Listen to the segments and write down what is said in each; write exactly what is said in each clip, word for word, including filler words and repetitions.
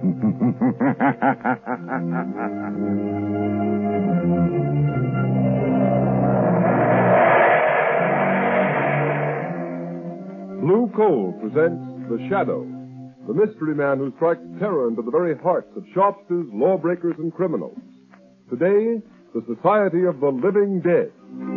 Blue Coal presents The Shadow, the mystery man who strikes terror into the very hearts of shopsters, lawbreakers, and criminals. Today, the Society of the Living Dead.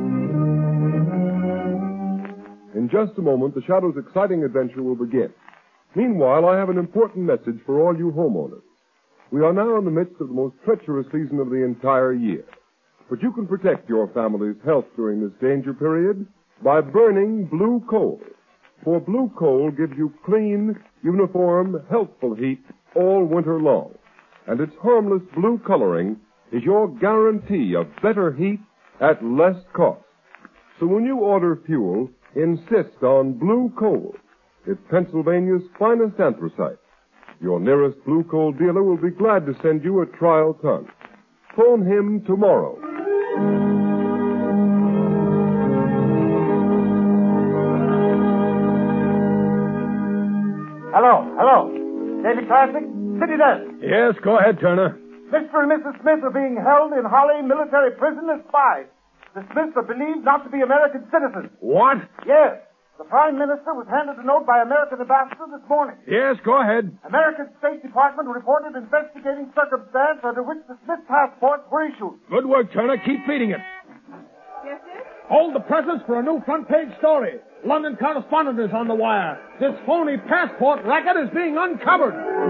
In just a moment, The Shadow's exciting adventure will begin. Meanwhile, I have an important message for all you homeowners. We are now in the midst of the most treacherous season of the entire year. But you can protect your family's health during this danger period by burning blue coal. For blue coal gives you clean, uniform, healthful heat all winter long. And its harmless blue coloring is your guarantee of better heat at less cost. So when you order fuel, insist on blue coal. It's Pennsylvania's finest anthracite. Your nearest blue coal dealer will be glad to send you a trial ton. Phone him tomorrow. Hello, hello. Daily Classic, City Desk. Yes, go ahead, Turner. Mister and Missus Smith are being held in Holly military prison as spies. The Smiths are believed not to be American citizens. What? Yes. The Prime Minister was handed a note by American ambassador this morning. Yes, go ahead. American State Department reported investigating circumstance under which the Smith passports were issued. Good work, Turner. Keep feeding it. Yes, sir? Hold the presses for a new front-page story. London correspondent is on the wire. This phony passport racket is being uncovered.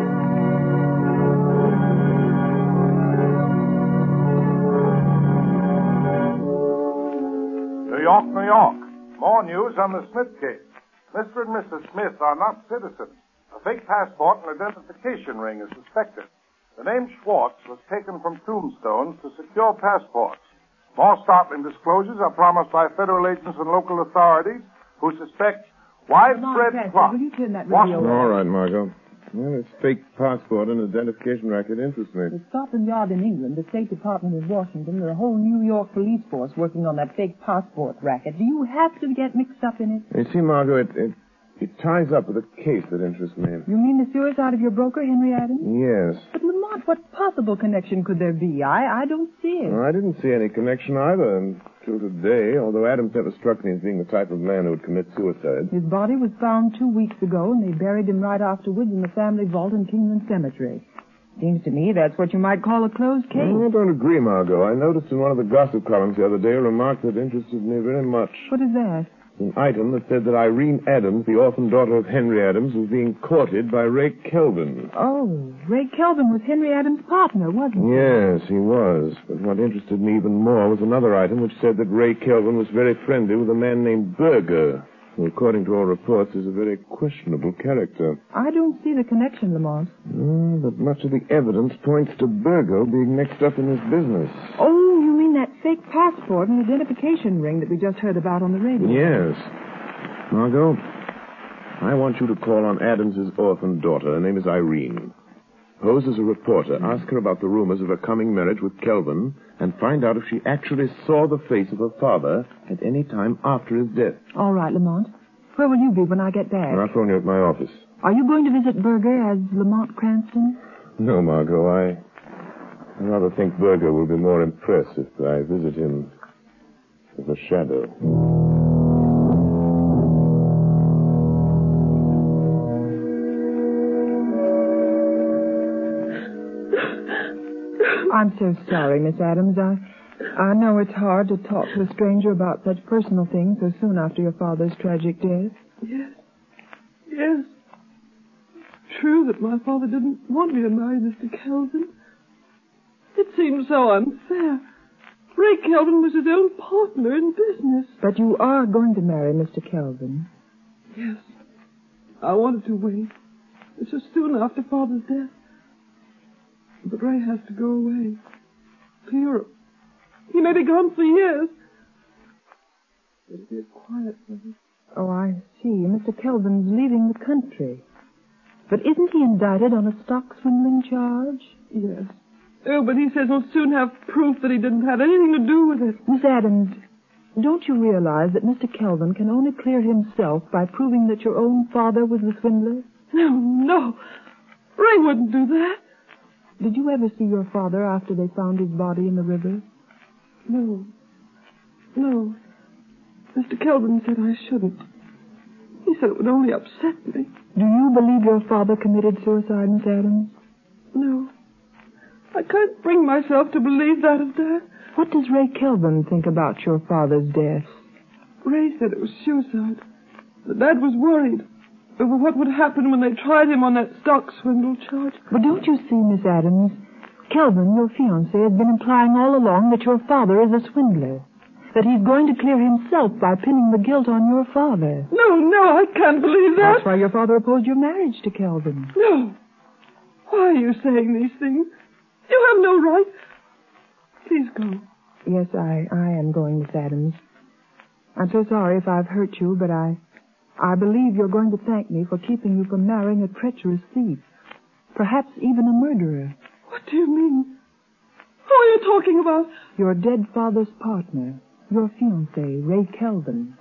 New York, New York. More news on the Smith case. Mister and Missus Smith are not citizens. A fake passport and identification ring is suspected. The name Schwartz was taken from tombstones to secure passports. More startling disclosures are promised by federal agents and local authorities who suspect widespread plot. Will you turn that radio Washington. All right, Margot. Well, this fake passport and identification racket interests me. The Scotland Yard in England, the State Department in Washington, and a whole New York police force working on that fake passport racket. Do you have to get mixed up in it? You see, Margot, it, it, it ties up with a case that interests me. You mean the suicide of your broker, Henry Adams? Yes. But, Lamont, what possible connection could there be? I, I don't see it. Well, I didn't see any connection either until today, although Adams never struck me as being the type of man who would commit suicide. His body was found two weeks ago, and they buried him right afterwards in the family vault in Kingland Cemetery. Seems to me that's what you might call a closed case. Well, I don't agree, Margot. I noticed in one of the gossip columns the other day a remark that interested me very much. What is that? An item that said that Irene Adams, the orphan daughter of Henry Adams, was being courted by Ray Kelvin. Oh, Ray Kelvin was Henry Adams' partner, wasn't he? Yes, he was. But what interested me even more was another item which said that Ray Kelvin was very friendly with a man named Berger, who, according to all reports, is a very questionable character. I don't see the connection, Lamont. Mm, but much of the evidence points to Berger being mixed up in this business. Oh, you mean that fake passport and identification ring that we just heard about on the radio? Yes. Margot, I want you to call on Adams's orphan daughter. Her name is Irene. Pose as a reporter. Ask her about the rumors of her coming marriage with Kelvin and find out if she actually saw the face of her father at any time after his death. All right, Lamont. Where will you be when I get back? I'll phone you at my office. Are you going to visit Berger as Lamont Cranston? No, Margot. I, I rather think Berger will be more impressed if I visit him as a shadow. I'm so sorry, Miss Adams. I, I know it's hard to talk to a stranger about such personal things so soon after your father's tragic death. Yes. Yes. True that my father didn't want me to marry Mister Kelvin. It seems so unfair. Ray Kelvin was his own partner in business. But you are going to marry Mister Kelvin. Yes. I wanted to wait. It's just soon after Father's death. But Ray has to go away. To Europe. He may be gone for years. It'll be a quiet place. Oh, I see. Mister Kelvin's leaving the country. But isn't he indicted on a stock swindling charge? Yes. Oh, but he says he'll soon have proof that he didn't have anything to do with it. Miss Adams, don't you realize that Mister Kelvin can only clear himself by proving that your own father was the swindler? No, no. Ray wouldn't do that. Did you ever see your father after they found his body in the river? No. No. Mister Kelvin said I shouldn't. He said it would only upset me. Do you believe your father committed suicide, Miss Adams? No. I can't bring myself to believe that of Dad. What does Ray Kelvin think about your father's death? Ray said it was suicide. But Dad was worried over what would happen when they tried him on that stock swindle charge. But don't you see, Miss Adams, Kelvin, your fiancé, has been implying all along that your father is a swindler. That he's going to clear himself by pinning the guilt on your father. No, no, I can't believe that. That's why your father opposed your marriage to Kelvin. No. Why are you saying these things? You have no right. Please go. Yes, I, I am going, Miss Adams. I'm so sorry if I've hurt you, but I, I believe you're going to thank me for keeping you from marrying a treacherous thief. Perhaps even a murderer. What do you mean? Who are you talking about? Your dead father's partner. Your fiancé, Ray Kelvin.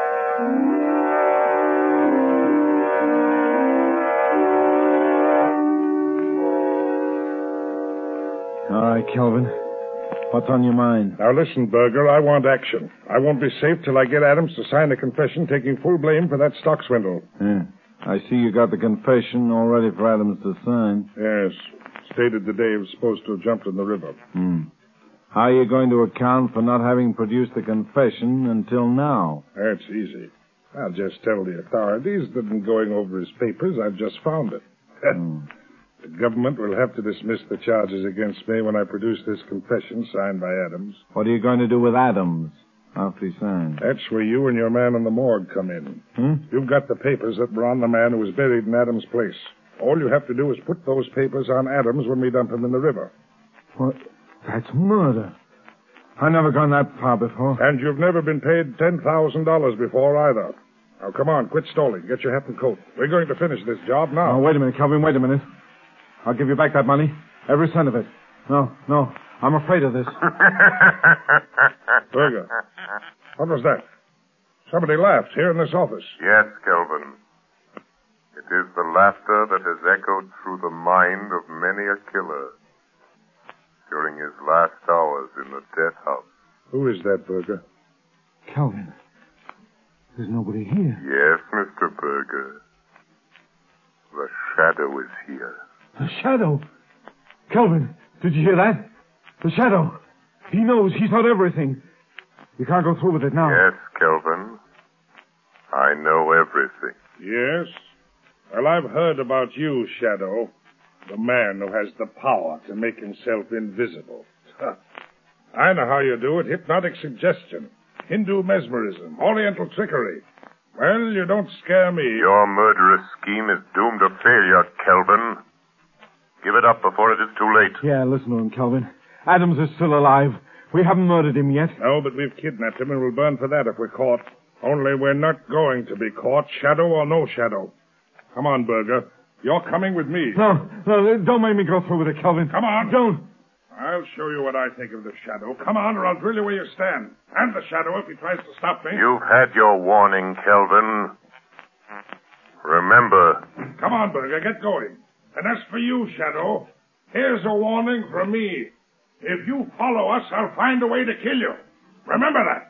All right, Kelvin. What's on your mind? Now listen, Berger, I want action. I won't be safe till I get Adams to sign a confession taking full blame for that stock swindle. Yeah. I see you got the confession all ready for Adams to sign. Yes. Stated the day he was supposed to have jumped in the river. Hmm. How are you going to account for not having produced the confession until now? That's easy. I'll just tell the authorities that in going over his papers, I've just found it. Hmm. The government will have to dismiss the charges against me when I produce this confession signed by Adams. What are you going to do with Adams after he signs? That's where you and your man in the morgue come in. Hmm? You've got the papers that were on the man who was buried in Adams' place. All you have to do is put those papers on Adams when we dump him in the river. What? That's murder. I've never gone that far before. And you've never been paid ten thousand dollars before either. Now, come on, quit stalling. Get your hat and coat. We're going to finish this job now. Oh, wait a minute, Kelvin, wait a minute. I'll give you back that money. Every cent of it. No, no, I'm afraid of this. Berger, what was that? Somebody laughed here in this office. Yes, Kelvin. It is the laughter that has echoed through the mind of many a killer during his last hours in the death house. Who is that, Berger? Kelvin, there's nobody here. Yes, Mister Berger. The shadow is here. The shadow? Kelvin, did you hear that? The shadow. He knows. He's not everything. You can't go through with it now. Yes, Kelvin. I know everything. Yes? Well, I've heard about you, Shadow. The man who has the power to make himself invisible. I know how you do it. Hypnotic suggestion. Hindu mesmerism. Oriental trickery. Well, you don't scare me. Your murderous scheme is doomed to failure, Kelvin. Give it up before it is too late. Yeah, listen to him, Kelvin. Adams is still alive. We haven't murdered him yet. No, but we've kidnapped him and we'll burn for that if we're caught. Only we're not going to be caught, shadow or no shadow. Come on, Berger. You're coming with me. No, no, don't make me go through with it, Kelvin. Come on. Don't. I'll show you what I think of the shadow. Come on, or I'll drill you where you stand. And the shadow if he tries to stop me. You've had your warning, Kelvin. Remember. Come on, Berger, get going. And as for you, Shadow, here's a warning from me. If you follow us, I'll find a way to kill you. Remember that.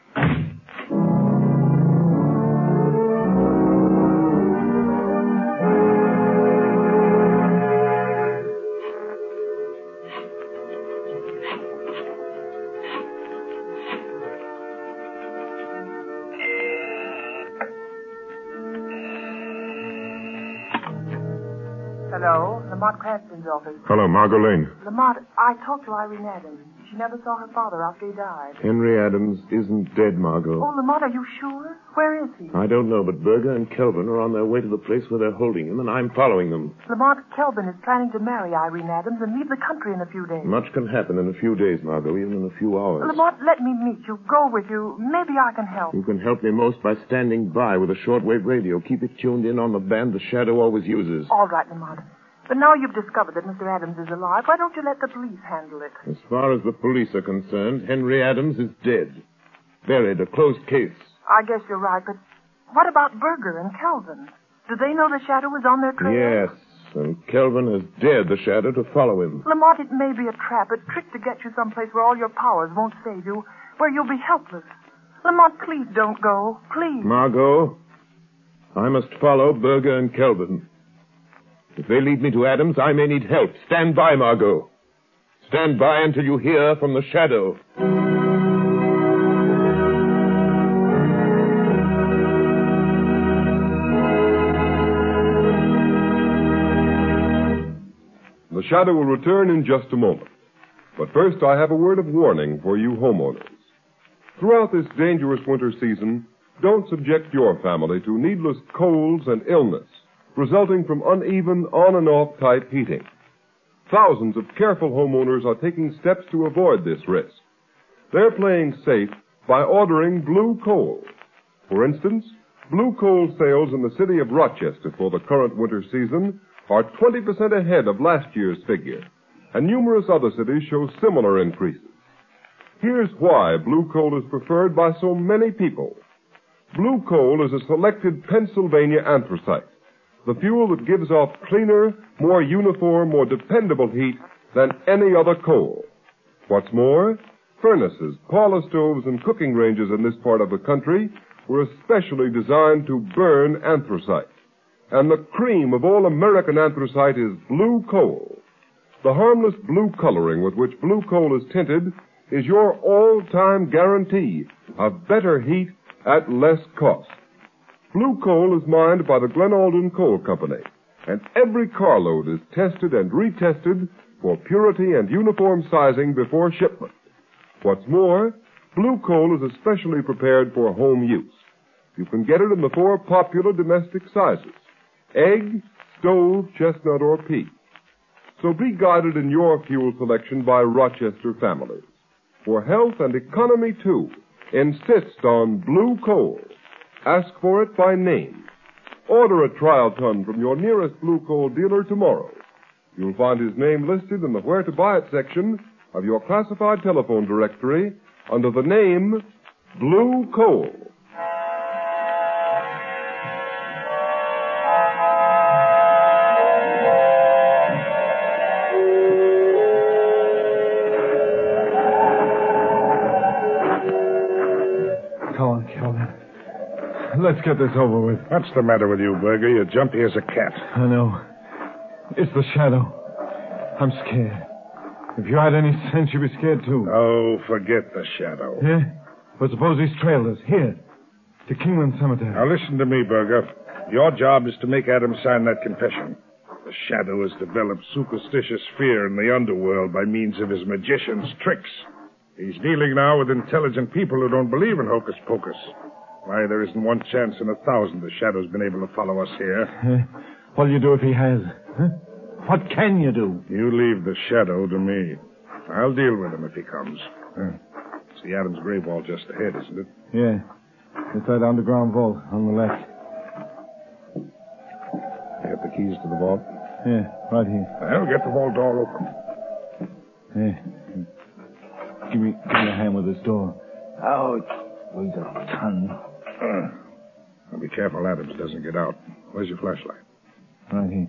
Hello, Lamont Cranston's office. Hello, Margot Lane. Lamont, I talked to Irene Adams. She never saw her father after he died. Henry Adams isn't dead, Margot. Oh, Lamont, are you sure? Where is he? I don't know, but Berger and Kelvin are on their way to the place where they're holding him, and I'm following them. Lamont, Kelvin is planning to marry Irene Adams and leave the country in a few days. Much can happen in a few days, Margot, even in a few hours. Lamont, let me meet you. Go with you. Maybe I can help. You can help me most by standing by with a shortwave radio. Keep it tuned in on the band the Shadow always uses. All right, Lamont. But now you've discovered that Mister Adams is alive, why don't you let the police handle it? As far as the police are concerned, Henry Adams is dead. Buried, a closed case. I guess you're right, but what about Berger and Kelvin? Do they know the shadow is on their trail? Yes. and Kelvin has dared the Shadow to follow him. Lamont, it may be a trap, a trick to get you someplace where all your powers won't save you, where you'll be helpless. Lamont, please don't go. Please. Margot, I must follow Berger and Kelvin. If they lead me to Adams, I may need help. Stand by, Margot. Stand by until you hear from the Shadow. The Shadow will return in just a moment. But first, I have a word of warning for you homeowners. Throughout this dangerous winter season, don't subject your family to needless colds and illness resulting from uneven on and off type heating. Thousands of careful homeowners are taking steps to avoid this risk. They're playing safe by ordering Blue Coal. For instance, Blue Coal sales in the city of Rochester for the current winter season are twenty percent ahead of last year's figure, and numerous other cities show similar increases. Here's why Blue Coal is preferred by so many people. Blue Coal is a selected Pennsylvania anthracite, the fuel that gives off cleaner, more uniform, more dependable heat than any other coal. What's more, furnaces, parlor stoves, and cooking ranges in this part of the country were especially designed to burn anthracite. And the cream of all American anthracite is Blue Coal. The harmless blue coloring with which Blue Coal is tinted is your all-time guarantee of better heat at less cost. Blue Coal is mined by the Glen Alden Coal Company, and every carload is tested and retested for purity and uniform sizing before shipment. What's more, Blue Coal is especially prepared for home use. You can get it in the four popular domestic sizes: egg, stove, chestnut, or peat. So be guided in your fuel selection by Rochester families. For health and economy, too, insist on Blue Coal. Ask for it by name. Order a trial ton from your nearest Blue Coal dealer tomorrow. You'll find his name listed in the Where to Buy It section of your classified telephone directory under the name Blue Coal. Let's get this over with. What's the matter with you, Berger? You're jumpy as a cat. I know. It's the Shadow. I'm scared. If you had any sense, you'd be scared, too. Oh, forget the Shadow. Yeah? But suppose he's trailed us here, to Kingland Cemetery. Now, listen to me, Berger. Your job is to make Adams sign that confession. The Shadow has developed superstitious fear in the underworld by means of his magician's tricks. He's dealing now with intelligent people who don't believe in hocus pocus. Why, there isn't one chance in a thousand the Shadow's been able to follow us here. Uh, what'll you do if he has? Huh? What can you do? You leave the Shadow to me. I'll deal with him if he comes. Uh, it's the Adams grave wall just ahead, isn't it? Yeah. It's that underground vault on the left. You got the keys to the vault? Yeah, right here. Well, get the vault door open. Yeah. Give me, give me a hand with this door. Ouch. Weighs a ton. Uh, now be careful Adams doesn't get out. Where's your flashlight? Right here.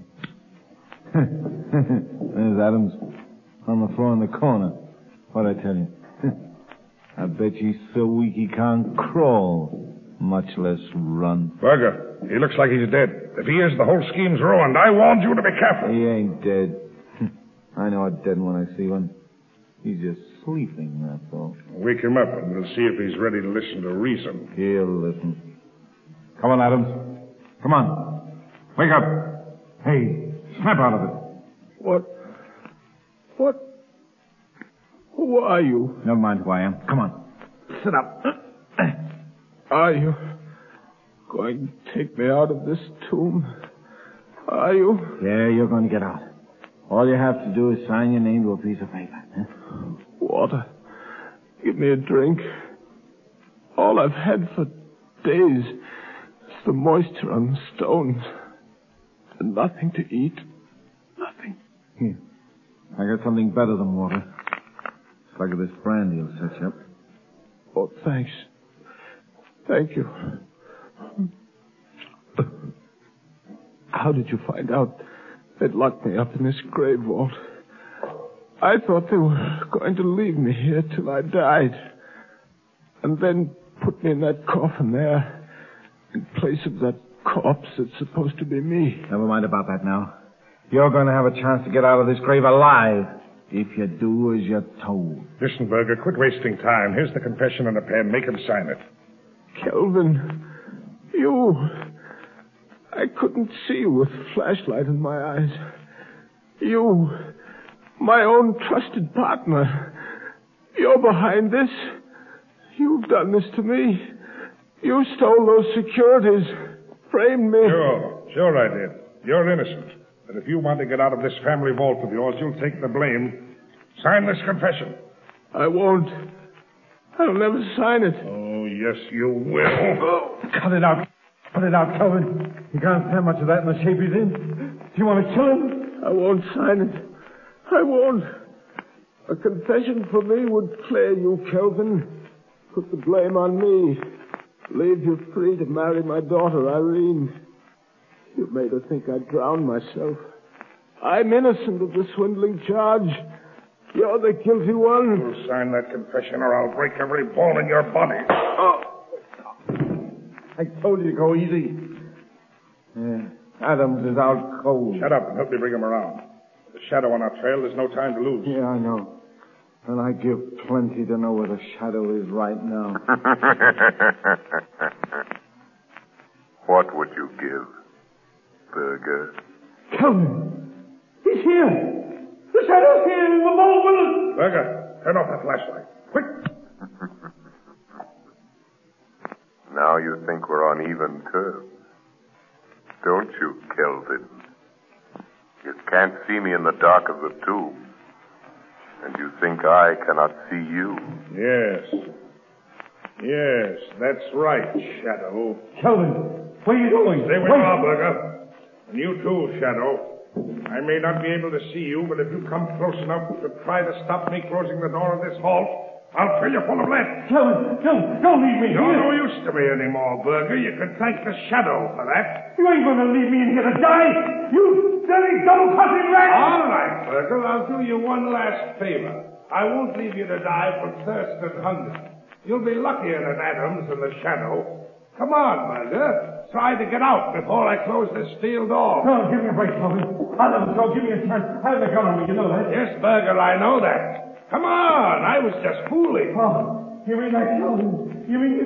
There's Adams on the floor in the corner. What'd I tell you? I bet he's so weak he can't crawl, much less run. Berger, he looks like he's dead. If he is, the whole scheme's ruined. I warned you to be careful. He ain't dead. I know a dead one when I see one. He's just sleeping, that's all. Wake him up, and we'll see if he's ready to listen to reason. He'll listen. Come on, Adams. Come on. Wake up. Hey, snap out of it. What? What? Who are you? Never mind who I am. Come on. Sit up. Are you going to take me out of this tomb? Are you? Yeah, you're going to get out. All you have to do is sign your name to a piece of paper. Huh? Water. Give me a drink. All I've had for days is the moisture on the stones. And nothing to eat. Nothing. Here. I got something better than water. It's like this brandy will set you up. Oh, thanks. Thank you. How did you find out they'd locked me up in this grave vault. I thought they were going to leave me here till I died. And then put me in that coffin there, in place of that corpse that's supposed to be me. Never mind about that now. You're going to have a chance to get out of this grave alive, if you do as you're told. Listen, Berger, quit wasting time. Here's the confession and a pen. Make him sign it. Kelvin, you... I couldn't see you with a flashlight in my eyes. You, my own trusted partner, you're behind this. You've done this to me. You stole those securities, framed me. Sure, sure I did. You're innocent. But if you want to get out of this family vault of yours, you'll take the blame. Sign this confession. I won't. I'll never sign it. Oh, yes, you will. Oh, cut it out. Cut it out, Kelvin. You can't stand much of that in the shape he's in. Do you want to kill him? I won't sign it. I won't. A confession for me would clear you, Kelvin. Put the blame on me. Leave you free to marry my daughter, Irene. You made her think I'd drown myself. I'm innocent of the swindling charge. You're the guilty one. You'll sign that confession or I'll break every bone in your body. Oh. I told you to go easy. Yeah, Adams is out cold. Shut up and help me bring him around. The shadow on our trail, there's no time to lose. Yeah, I know. And I give plenty to know where the shadow is right now. What would you give, Berger? Kelvin! He's here! The shadow's here in the vault with us! Berger, turn off that flashlight. Quick! Now you think we're on even terms. Don't you, Kelvin? You can't see me in the dark of the tomb. And you think I cannot see you? Yes. Yes, that's right, Shadow. Kelvin, where are you going? Stay with me, Berger. And you too, Shadow. I may not be able to see you, but if you come close enough to try to stop me closing the door of this vault, I'll fill you full of lead. Kelvin, don't, don't leave me You're here. no use to me anymore, Berger. You can thank the Shadow for that. You ain't going to leave me in here to die. You dirty, double-crossing rat. All right, Berger. I'll do you one last favor. I won't leave you to die from thirst and hunger. You'll be luckier than Adams and the Shadow. Come on, Berger. Try to get out before I close this steel door. No, give me a break, Kelvin. I'll never go. Give me a chance. I have a gun on me, you know that. Yes, Berger, I know that. Come on, I was just fooling. Oh, you mean that, Kelvin? You mean...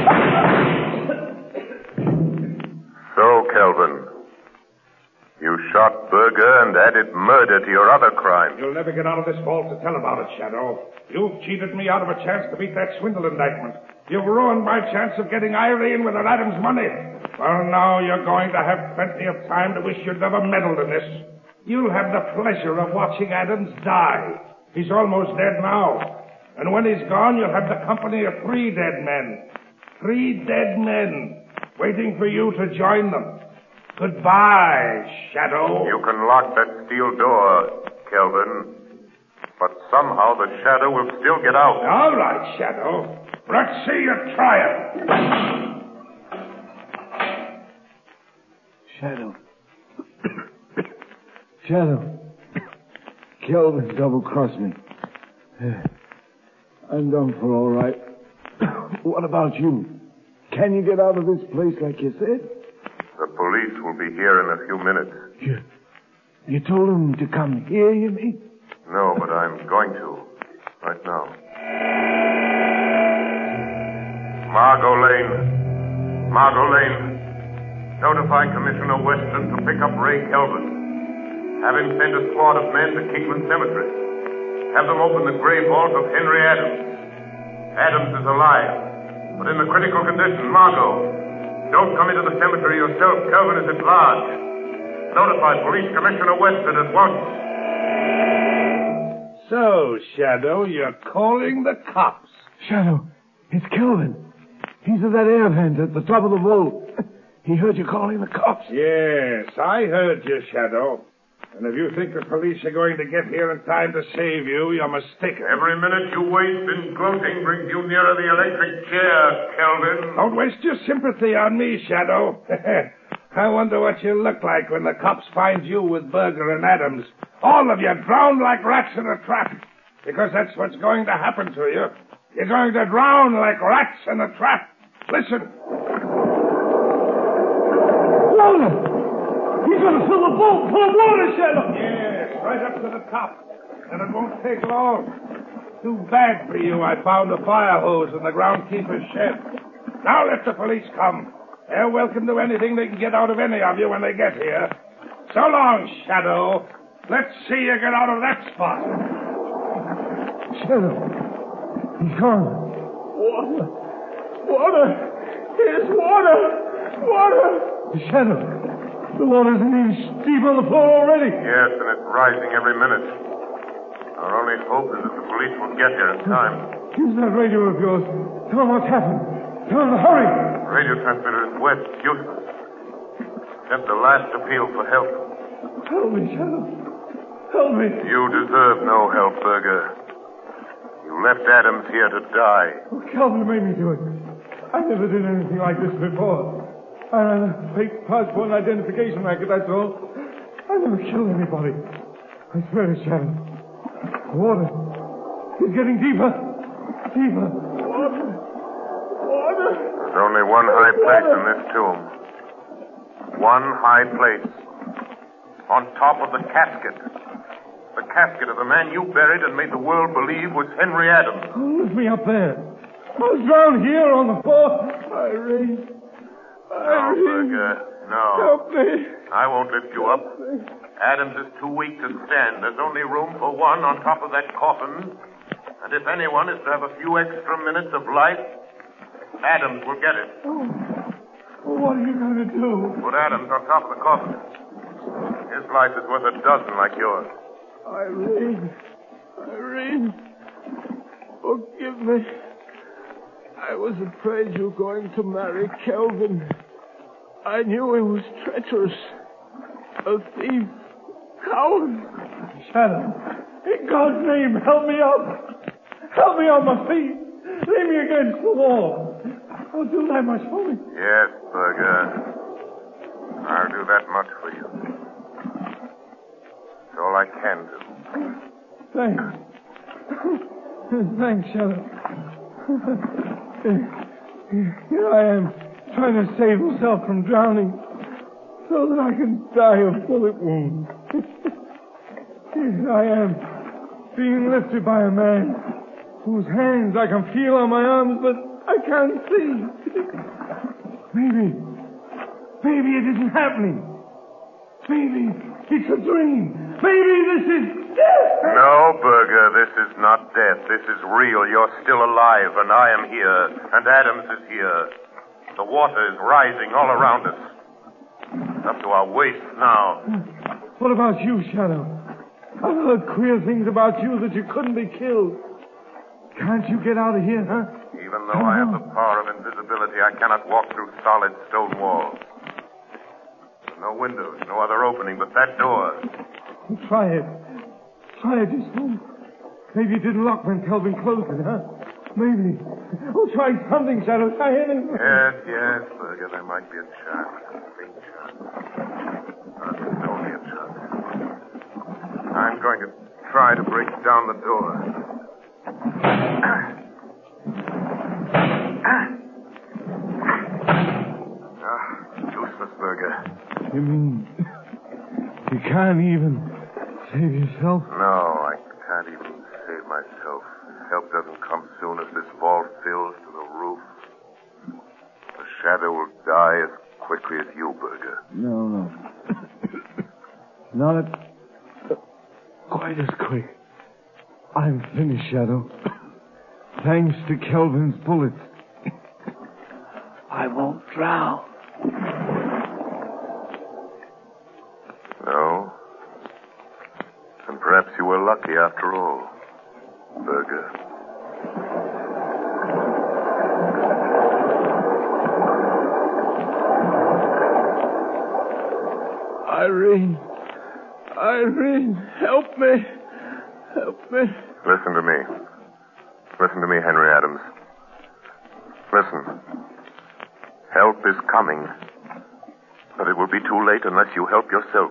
So, Kelvin, you shot Berger and added murder to your other crimes. You'll never get out of this vault to tell about it, Shadow. You've cheated me out of a chance to beat that swindle indictment. You've ruined my chance of getting Irene with her Adams money. Well, now you're going to have plenty of time to wish you'd never meddled in this. You'll have the pleasure of watching Adams die. He's almost dead now. And when he's gone, you'll have the company of three dead men. Three dead men waiting for you to join them. Goodbye, Shadow. You can lock that steel door, Kelvin. But somehow the Shadow will still get out. All right, Shadow. Let's see you try it. Shadow. Shadow. Kelvin double-crossed me. I'm done for all right. What about you? Can you get out of this place like you said? The police will be here in a few minutes. You, you told them to come here, you mean? No, but I'm going to. Right now. Margot Lane. Margot Lane. Notify Commissioner Weston to pick up Ray Kelvin. Have him send a squad of men to Kingman Cemetery. Have them open the grave vault of Henry Adams. Adams is alive, but in a critical condition. Margot, don't come into the cemetery yourself. Kelvin is at large. Notify Police Commissioner Weston at once. So, Shadow, you're calling the cops. Shadow, it's Kelvin. He's at that air vent at the top of the vault. He heard you calling the cops. Yes, I heard you, Shadow. And if you think the police are going to get here in time to save you, you're mistaken. Every minute you waste in gloating brings you nearer the electric chair, Kelvin. Don't waste your sympathy on me, Shadow. I wonder what you look like when the cops find you with Berger and Adams. All of you drowned like rats in a trap. Because that's what's going to happen to you. You're going to drown like rats in a trap. Listen. Water! He's going to fill the boat full of water, Shadow! Yes, right up to the top. And it won't take long. Too bad for you I found a fire hose in the groundkeeper's shed. Now let the police come. They're welcome to anything they can get out of any of you when they get here. So long, Shadow. Let's see you get out of that spot. Shadow. He's gone. Water. Water. Here's water. Water. Shadow. The water's an inch deep on the floor already. Yes, and it's rising every minute. Our only hope is that the police will get here in time. Use that radio of yours. Tell them what's happened. Tell them to hurry. The radio transmitter is wet, useless. Just a last appeal for help. Help me, Shadow. Help me. You deserve no help, Berger. You left Adams here to die. Oh, Calvin made me do it. I never did anything like this before. I ran a fake passport and identification racket, that's all. I never killed anybody. I swear to Shadow. The water is getting deeper. Deeper. Water. Water. There's only one high place in this tomb. One high place. On top of the casket. The casket of the man you buried and made the world believe was Henry Adams. Oh, lift me up there. I was drowned here on the floor. Irene. No, Berger. No. Help me. I won't lift you up. Adams is too weak to stand. There's only room for one on top of that coffin. And if anyone is to have a few extra minutes of life, Adams will get it. Oh. Well, what are you going to do? Put Adams on top of the coffin. His life is worth a dozen like yours. Irene. Irene. Forgive me. I was afraid you were going to marry Kelvin. I knew he was treacherous. A thief. Coward. Shadow. In God's name, help me up. Help me on my feet. Lay me against the wall. I'll do that much for me. Yes, Berger. I'll do that much for you. It's all I can do. Thanks. Thanks, Shadow. Here I am, trying to save myself from drowning, so that I can die of bullet wounds. Here I am, being lifted by a man whose hands I can feel on my arms, but I can't see. Maybe, maybe it isn't happening. Maybe it's a dream. Maybe this is death. No, Berger, this is not death. This is real. You're still alive, and I am here, and Adams is here. The water is rising all around us. It's up to our waists now. What about you, Shadow? I've heard queer things about you that you couldn't be killed. Can't you get out of here, huh? Even though I have the power of invisibility, I cannot walk through solid stone walls. No windows, no other opening but that door. Try it. Try it just once. Maybe it didn't lock when Kelvin closed it, huh? Maybe. Oh, try something, Shadow. Try anything. Yes, yes, Berger. There might be a chance. A faint chance. But it's only a chance. I'm going to try to break down the door. Ah, useless, Berger. You mean you can't even save yourself? No, I can't even save myself. Help doesn't come soon as this vault fills to the roof. The Shadow will die as quickly as you, Berger. No, no. Not at... quite as quick. I'm finished, Shadow. Thanks to Kelvin's bullets. I won't drown. No? And perhaps you were lucky after all, Berger. Irene. Irene, help me. Help me. Listen to me. Listen to me, Henry Adams. Listen. Help is coming. But it will be too late unless you help yourself.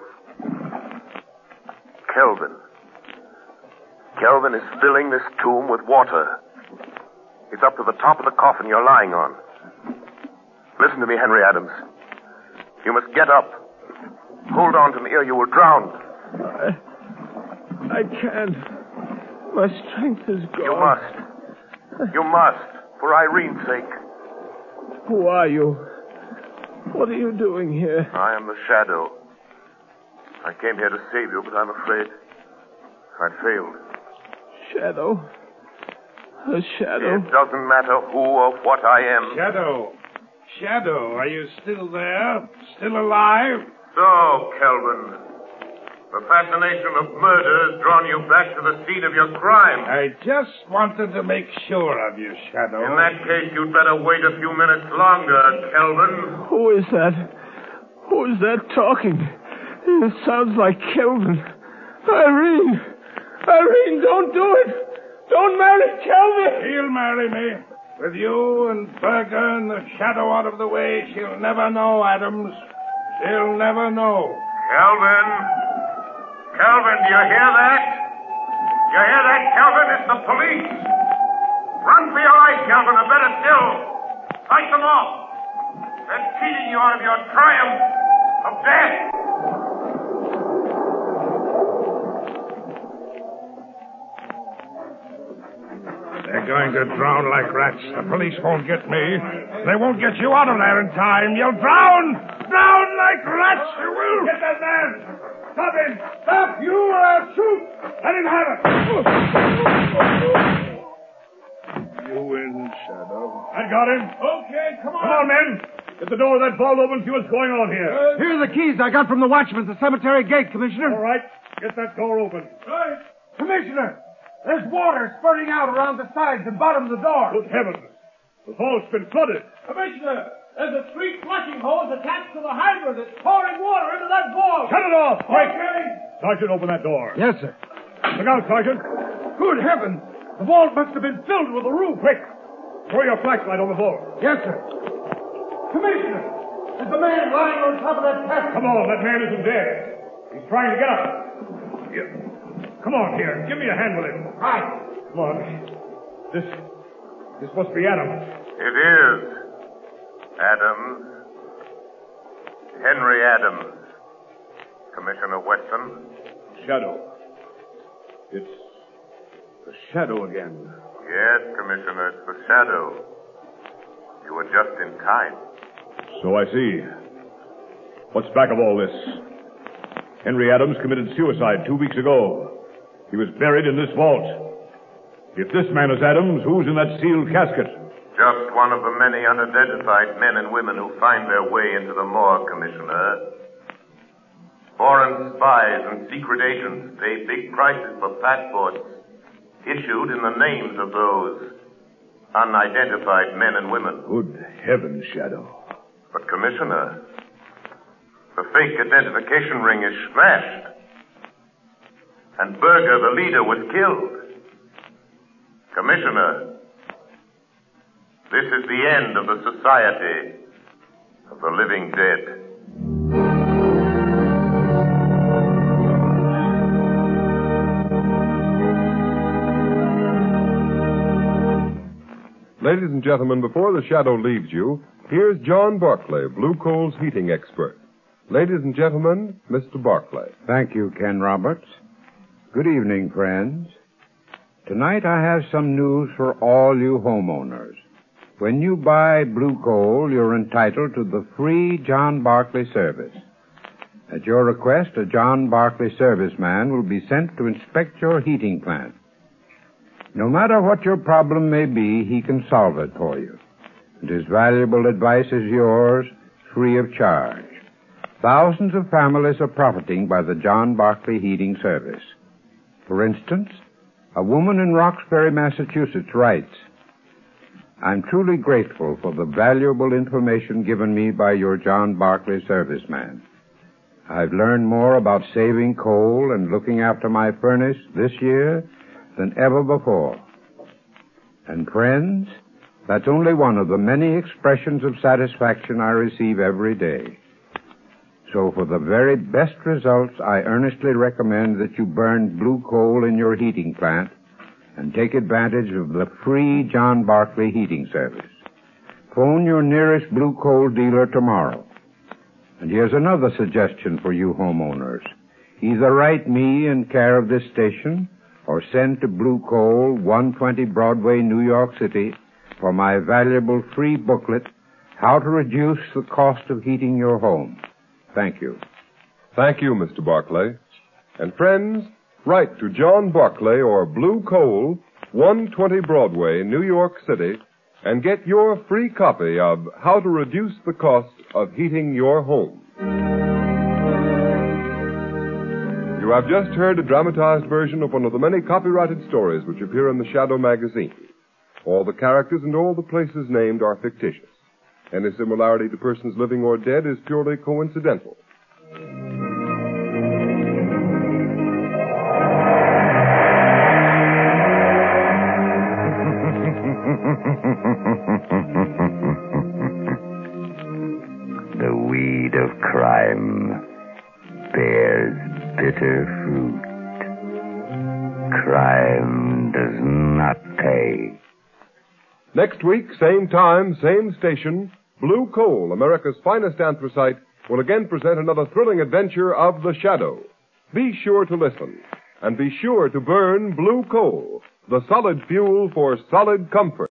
Kelvin. Kelvin is filling this tomb with water. It's up to the top of the coffin you're lying on. Listen to me, Henry Adams. You must get up. Hold on to me or you will drown. I, I can't. My strength is gone. You must. You must, for Irene's sake. Who are you? What are you doing here? I am the Shadow. I came here to save you, but I'm afraid I failed. Shadow? A shadow? It doesn't matter who or what I am. Shadow. Shadow, are you still there? Still alive? So, Kelvin, the fascination of murder has drawn you back to the scene of your crime. I just wanted to make sure of you, Shadow. In that case, you'd better wait a few minutes longer, Kelvin. Who is that? Who is that talking? It sounds like Kelvin. Irene! Irene, don't do it! Don't marry Kelvin! She'll marry me. With you and Berger and the Shadow out of the way, she'll never know, Adams. She'll never know. Kelvin! Kelvin, do you hear that? Do you hear that, Kelvin? It's the police. Run for your life, Kelvin, or better still, fight them off. They're cheating you out of your triumph of death. They're going to drown like rats. The police won't get me. They won't get you out of there in time. You'll drown! Drown like rats, you will! Get that man! Stop him! Stop! You uh, shoot! Let him have it! You win, Shadow. I got him. Okay, come on. Come on, men. Get the door of that vault open, see what's going on here. Here are the keys I got from the watchman at the cemetery gate, Commissioner. All right. Get that door open. Right. Commissioner, there's water spurting out around the sides and bottom of the door. Good heavens. The vault's been flooded. Commissioner, there's a street flushing hose attached to the hydrant. It's pouring water into that vault. Shut it off, quick. Okay. Sergeant, open that door. Yes, sir. Look out, Sergeant. Good heavens. The vault must have been filled with the roof. Quick. Throw your flashlight on the vault. Yes, sir. Commissioner, there's a man lying on top of that chest. Come on, that man isn't dead. He's trying to get up. Here. Come on, here. Give me a hand with him. Right. Come on. This, this must be Adams. It is Adams. Henry Adams. Commissioner Weston. Shadow. It's the Shadow again. Yes, Commissioner, it's the Shadow. You were just in time. So I see. What's back of all this? Henry Adams committed suicide two weeks ago. He was buried in this vault. If this man is Adams, who's in that sealed casket? Just one of the many unidentified men and women who find their way into the morgue, Commissioner. Foreign spies and secret agents pay big prices for passports issued in the names of those unidentified men and women. Good heavens, Shadow. But, Commissioner, the fake identification ring is smashed. And Berger, the leader, was killed. Commissioner, this is the end of the Society of the Living Dead. Ladies and gentlemen, before the Shadow leaves you, here's John Barclay, Blue Coal's heating expert. Ladies and gentlemen, Mister Barclay. Thank you, Ken Roberts. Good evening, friends. Tonight I have some news for all you homeowners. When you buy Blue Coal, you're entitled to the free John Barclay service. At your request, a John Barclay serviceman will be sent to inspect your heating plant. No matter what your problem may be, he can solve it for you. And his valuable advice is yours, free of charge. Thousands of families are profiting by the John Barclay heating service. For instance, a woman in Roxbury, Massachusetts writes, I'm truly grateful for the valuable information given me by your John Barclay serviceman. I've learned more about saving coal and looking after my furnace this year than ever before. And friends, that's only one of the many expressions of satisfaction I receive every day. So for the very best results, I earnestly recommend that you burn blue coal in your heating plant and take advantage of the free John Barclay heating service. Phone your nearest blue coal dealer tomorrow. And here's another suggestion for you homeowners. Either write me in care of this station or send to Blue Coal, one twenty Broadway, New York City, for my valuable free booklet, How to Reduce the Cost of Heating Your Home. Thank you. Thank you, Mister Barclay. And friends, write to John Barclay or Blue Coal, one twenty Broadway, New York City, and get your free copy of How to Reduce the Cost of Heating Your Home. You have just heard a dramatized version of one of the many copyrighted stories which appear in the Shadow magazine. All the characters and all the places named are fictitious. Any similarity to persons living or dead is purely coincidental. The weed of crime bears bitter fruit. Crime does not pay. Next week, same time, same station, Blue Coal, America's finest anthracite, will again present another thrilling adventure of The Shadow. Be sure to listen, and be sure to burn Blue Coal, the solid fuel for solid comfort.